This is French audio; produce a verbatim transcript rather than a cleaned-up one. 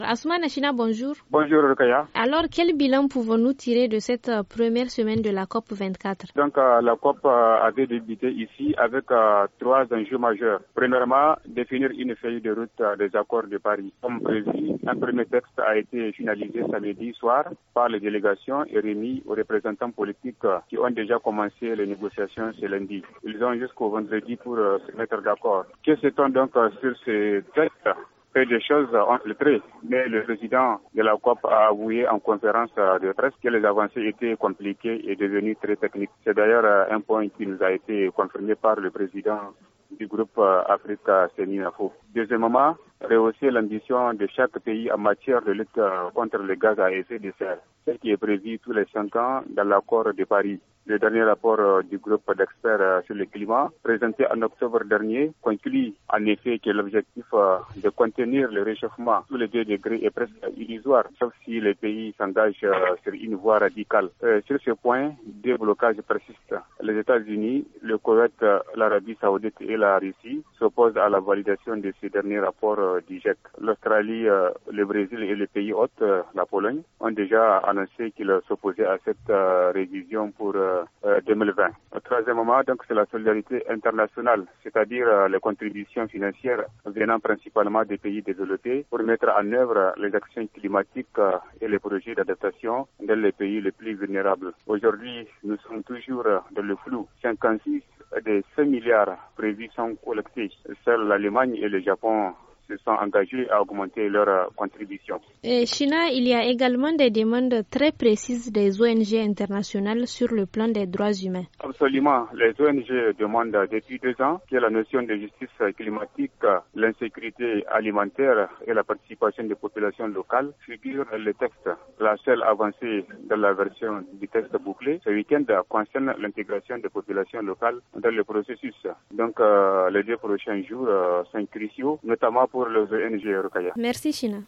Assoumana China, bonjour. Bonjour Rukaya. Alors, quel bilan pouvons-nous tirer de cette première semaine de la C O P vingt-quatre? Donc, euh, la C O P euh, avait débuté ici avec euh, trois enjeux majeurs. Premièrement, définir une feuille de route euh, des accords de Paris. Comme prévu, un premier texte a été finalisé samedi soir par les délégations et remis aux représentants politiques euh, qui ont déjà commencé les négociations ce lundi. Ils ont jusqu'au vendredi pour euh, se mettre d'accord. Que sait-on donc euh, sur ces textes? Peu de choses ont filtré, mais le président de la C O P a avoué en conférence de presse que les avancées étaient compliquées et devenues très techniques. C'est d'ailleurs un point qui nous a été confirmé par le président du groupe Africa Séninafo. Deuxièmement, rehausser l'ambition de chaque pays en matière de lutte contre les gaz à effet de serre, ce qui est prévu tous les cinq ans dans l'accord de Paris. Le dernier rapport du groupe d'experts sur le climat, présenté en octobre dernier, conclut en effet que l'objectif de contenir le réchauffement sous les deux degrés est presque illusoire, sauf si les pays s'engagent sur une voie radicale. Euh, sur ce point, deux blocages persistent. Les États-Unis, le Koweït, l'Arabie Saoudite et la Russie s'opposent à la validation de ce dernier rapport du G I E C. L'Australie, le Brésil et les pays hôtes, la Pologne, ont déjà annoncé qu'ils s'opposaient à cette révision pour deux mille vingt. Troisièmement, donc, c'est la solidarité internationale, c'est-à-dire euh, les contributions financières venant principalement des pays développés pour mettre en œuvre les actions climatiques euh, et les projets d'adaptation dans les pays les plus vulnérables. Aujourd'hui, nous sommes toujours dans le flou. cinquante-six des cinq milliards prévus sont collectés. Seuls l'Allemagne et le Japon se sont engagés à augmenter leur contribution. Et China, il y a également des demandes très précises des O N G internationales sur le plan des droits humains. Absolument. Les O N G demandent depuis deux ans que la notion de justice climatique, l'insécurité alimentaire et la participation des populations locales figurent dans le texte. La seule avancée dans la version du texte bouclé ce week-end concerne l'intégration des populations locales dans le processus. Donc, euh, les deux prochains jours euh, sont cruciaux, notamment pour les O N G Rukaya. Merci China.